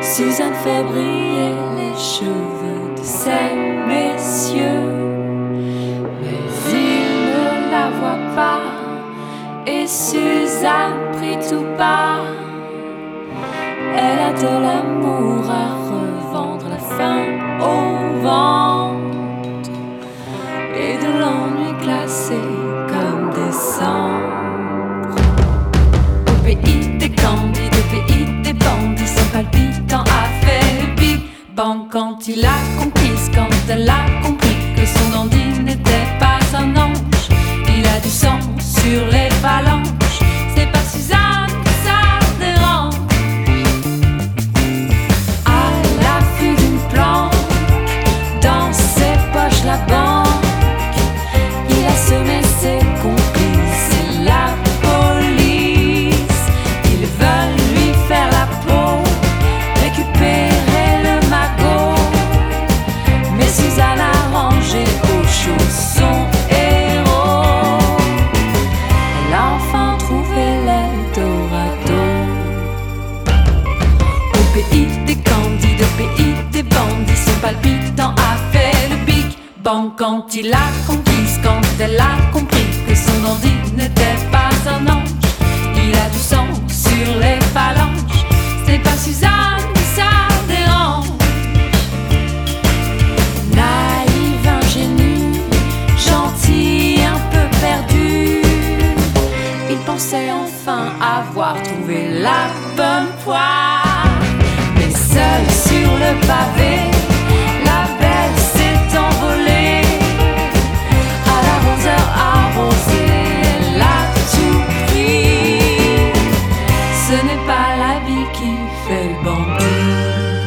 Suzanne fait briller les cheveux de ces messieurs, mais il ne la voit pas, et Suzanne prie tout bas. Elle a de l'amour à revendre, la faim au ventre, et de l'ennui glacé comme décembre. Au pays des candides, au pays des bandits, son palpitant a fait le Big Bang quand il a conquise, quand elle a compris que son dandy n'était pas un ange. Il a du sang sur les phalanges, c'est pas Suzanne que ça dérange. À l'affût d'une planque, dans ses poches la banque, il a semé ses complices et la police. Ils veulent lui faire la peau, récupérer le magot, mais Suzanne a rangé au chaud son héros. Elle a enfin trouvé l'Eldorado. Au pays des candides, au pays des bandits, son palpitant a fait le Big Bang quand il a conquise, quand elle a compris que son dandy n'était pas un ange. Il a du sang sur les phalanges, c'est pas Suzanne que ça dérange. Naïve, ingénue, gentil, un peu perdu, il pensait enfin avoir trouvé la bonne poire. Mais seule sur le pavé, la belle s'est envolée. À l'arroseur arrosé, elle a tout pris. Ce n'est pas l'habit qui fait le bandit.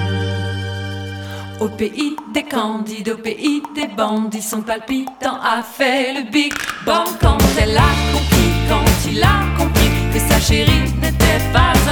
Au pays des candides, au pays des bandits, son palpitant a fait le Big Bang quand elle a compris, quand il a compris que sa chérie n'était pas